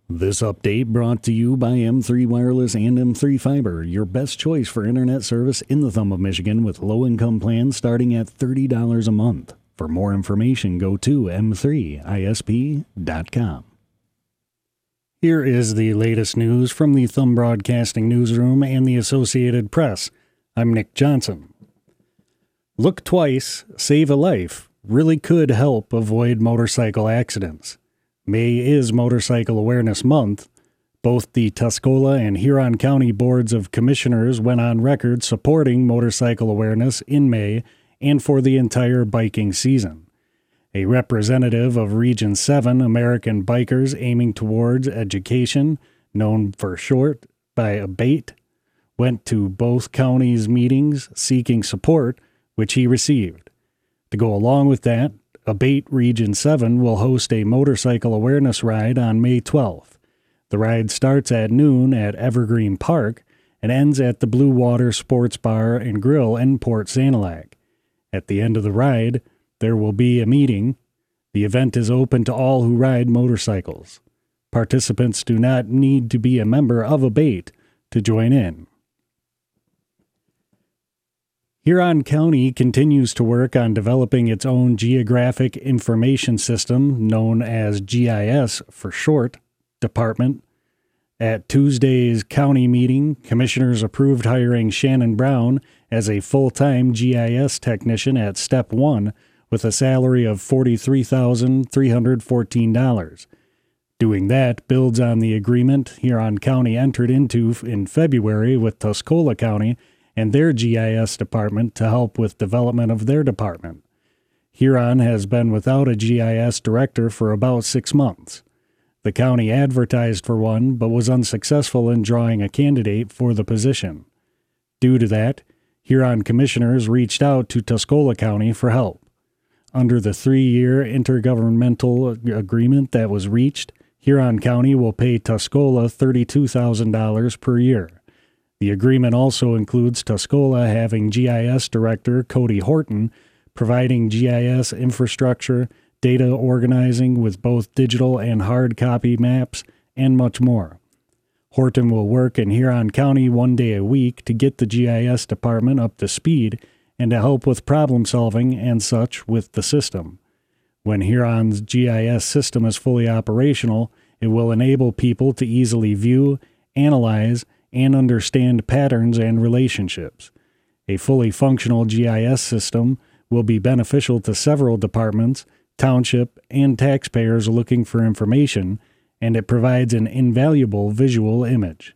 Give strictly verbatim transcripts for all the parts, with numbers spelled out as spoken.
This update brought to you by M three Wireless and M three Fiber, your best choice for internet service in the thumb of Michigan with low-income plans starting at thirty dollars a month. For more information, go to m three I S P dot com. Here is the latest news from the Thumb Broadcasting Newsroom and the Associated Press. I'm Nick Johnson. Look twice, save a life, really could help avoid motorcycle accidents. May is Motorcycle Awareness Month. Both the Tuscola and Huron County Boards of Commissioners went on record supporting motorcycle awareness in May and for the entire biking season. A representative of Region seven American Bikers Aiming Towards Education, known for short by ABATE, went to both counties' meetings seeking support, which he received. To go along with that, ABATE Region seven will host a motorcycle awareness ride on May twelfth. The ride starts at noon at Evergreen Park and ends at the Blue Water Sports Bar and Grill in Port Sanilac. At the end of the ride, there will be a meeting. The event is open to all who ride motorcycles. Participants do not need to be a member of ABATE to join in. Huron County continues to work on developing its own Geographic Information System, known as G I S for short, department. At Tuesday's county meeting, commissioners approved hiring Shannon Brown as a full-time G I S technician at Step one with a salary of forty-three thousand three hundred fourteen dollars. Doing that builds on the agreement Huron County entered into in February with Tuscola County and their G I S department to help with development of their department. Huron has been without a G I S director for about six months. The county advertised for one, but was unsuccessful in drawing a candidate for the position. Due to that, Huron commissioners reached out to Tuscola County for help. Under the three-year intergovernmental agreement that was reached, Huron County will pay Tuscola thirty-two thousand dollars per year. The agreement also includes Tuscola having G I S Director Cody Horton providing G I S infrastructure, data organizing with both digital and hard copy maps, and much more. Horton will work in Huron County one day a week to get the G I S department up to speed and to help with problem solving and such with the system. When Huron's G I S system is fully operational, it will enable people to easily view, analyze, and understand patterns and relationships. A fully functional G I S system will be beneficial to several departments, township, and taxpayers looking for information, and it provides an invaluable visual image.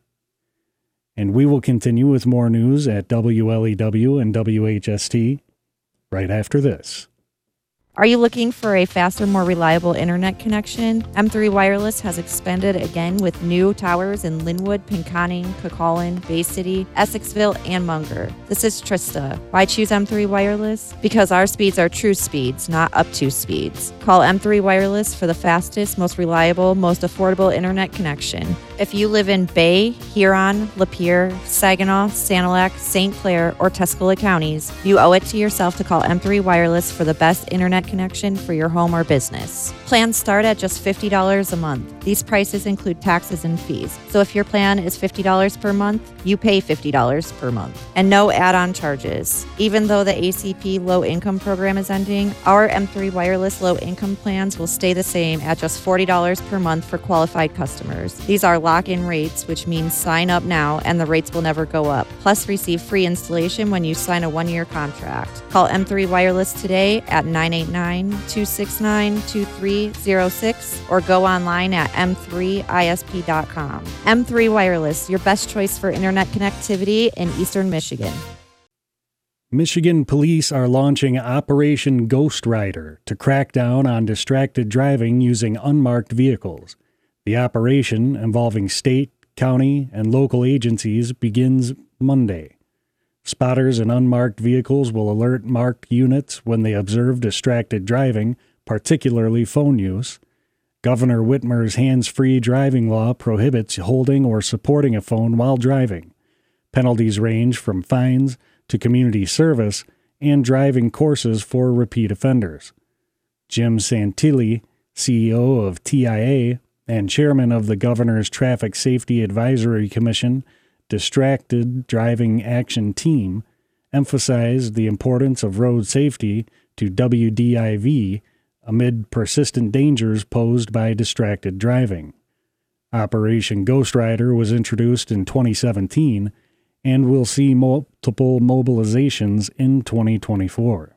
And we will continue with more news at W L E W and W H S T right after this. Are you looking for a faster, more reliable internet connection? M three Wireless has expanded again with new towers in Linwood, Pinconning, Cucaulin, Bay City, Essexville, and Munger. This is Trista. Why choose M three Wireless? Because our speeds are true speeds, not up to speeds. Call M three Wireless for the fastest, most reliable, most affordable internet connection. If you live in Bay, Huron, Lapeer, Saginaw, Sanilac, Saint Clair, or Tuscola counties, you owe it to yourself to call M three Wireless for the best internet connection for your home or business. Plans start at just fifty dollars a month. These prices include taxes and fees. So if your plan is fifty dollars per month, you pay fifty dollars per month. And no add-on charges. Even though the A C P Low Income Program is ending, our M three Wireless Low Income plans will stay the same at just forty dollars per month for qualified customers. These are lock-in rates, which means sign up now and the rates will never go up. Plus, receive free installation when you sign a one-year contract. Call M three Wireless today at nine eight nine, two six nine, two three zero six or go online at m three I S P dot com. M three Wireless, your best choice for internet connectivity in Eastern Michigan. Michigan police are launching Operation Ghost Rider to crack down on distracted driving using unmarked vehicles. The operation, involving state, county, and local agencies, begins Monday. Spotters in unmarked vehicles will alert marked units when they observe distracted driving, particularly phone use. Governor Whitmer's hands-free driving law prohibits holding or supporting a phone while driving. Penalties range from fines to community service and driving courses for repeat offenders. Jim Santilli, C E O of T I A, and chairman of the Governor's Traffic Safety Advisory Commission Distracted Driving Action Team, emphasized the importance of road safety to W D I V amid persistent dangers posed by distracted driving. Operation Ghost Rider was introduced in twenty seventeen and will see multiple mobilizations in twenty twenty-four.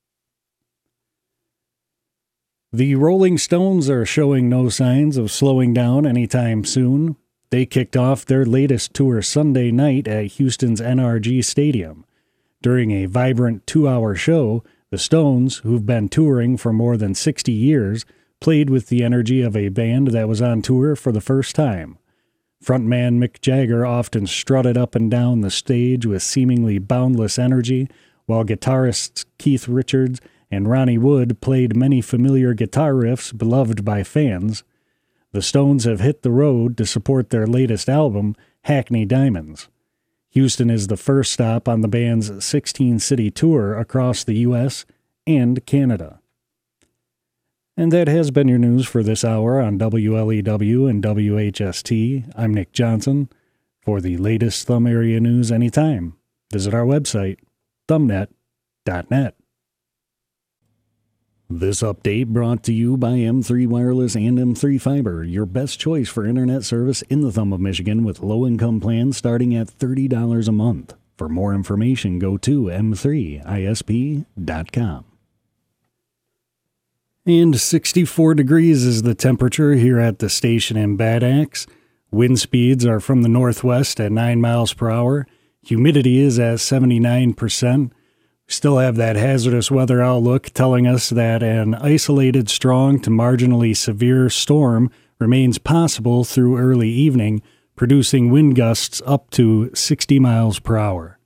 The Rolling Stones are showing no signs of slowing down anytime soon. They kicked off their latest tour Sunday night at Houston's N R G Stadium. During a vibrant two-hour show, the Stones, who've been touring for more than sixty years, played with the energy of a band that was on tour for the first time. Frontman Mick Jagger often strutted up and down the stage with seemingly boundless energy, while guitarists Keith Richards and Ronnie Wood played many familiar guitar riffs beloved by fans. The Stones have hit the road to support their latest album, Hackney Diamonds. Houston is the first stop on the band's sixteen-city tour across the U S and Canada. And that has been your news for this hour on W L E W and W H S T. I'm Nick Johnson. For the latest Thumb Area news anytime, visit our website, thumbnet dot net. This update brought to you by M three Wireless and M three Fiber, your best choice for internet service in the Thumb of Michigan with low-income plans starting at thirty dollars a month. For more information, go to m three I S P dot com. And sixty-four degrees is the temperature here at the station in Bad Axe. Wind speeds are from the northwest at nine miles per hour. Humidity is at seventy-nine percent. Still have that hazardous weather outlook telling us that an isolated strong to marginally severe storm remains possible through early evening, producing wind gusts up to sixty miles per hour.